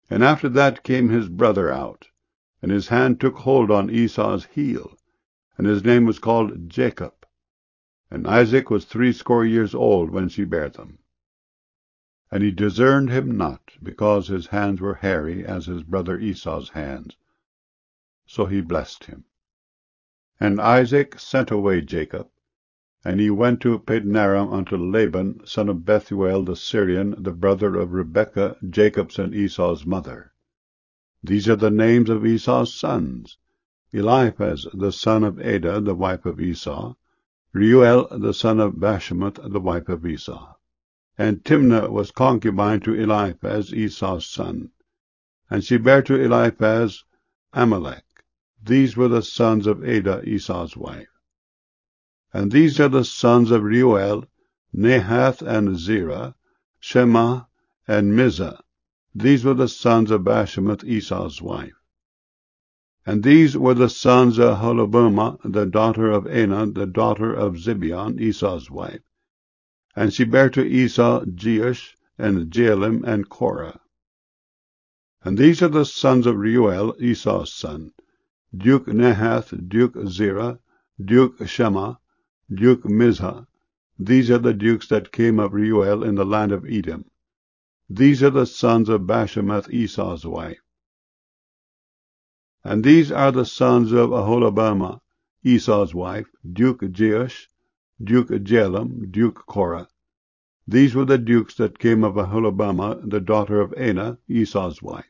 And after that came his brother out, and his hand took hold on Esau's heel, and his name was called Jacob. And Isaac was 80 old when she bare them. And he discerned him not, because his hands were hairy as his brother Esau's hands. So he blessed him. And Isaac sent away Jacob, and he went to Padanaram unto Laban, son of Bethuel the Syrian, the brother of Rebekah, Jacob's and Esau's mother. These are the names of Esau's sons: Eliphaz the son of Adah, the wife of Esau; Reuel the son of Bashemath, the wife of Esau. And Timnah was concubine to Eliphaz, Esau's son, and she bare to Eliphaz Amalek. These were the sons of Adah, Esau's wife. And these are the sons of Reuel, Nahath and Zerah, Shema and Mizah. These were the sons of Bashemath, Esau's wife. And these were the sons of Aholibamah, the daughter of Anah, the daughter of Zibeon, Esau's wife. And she bare to Esau Jeush, and Jaalim, and Korah. And these are the sons of Reuel, Esau's son: Duke Nahath, Duke Zerah, Duke Shema, Duke Mizah. These are the dukes that came of Reuel in the land of Edom. These are the sons of Bashemath, Esau's wife. And these are the sons of Aholibamah, Esau's wife: Duke Jeush, Duke Jaalim, Duke Korah. These were the dukes that came of Aholibamah, the daughter of Anah, Esau's wife.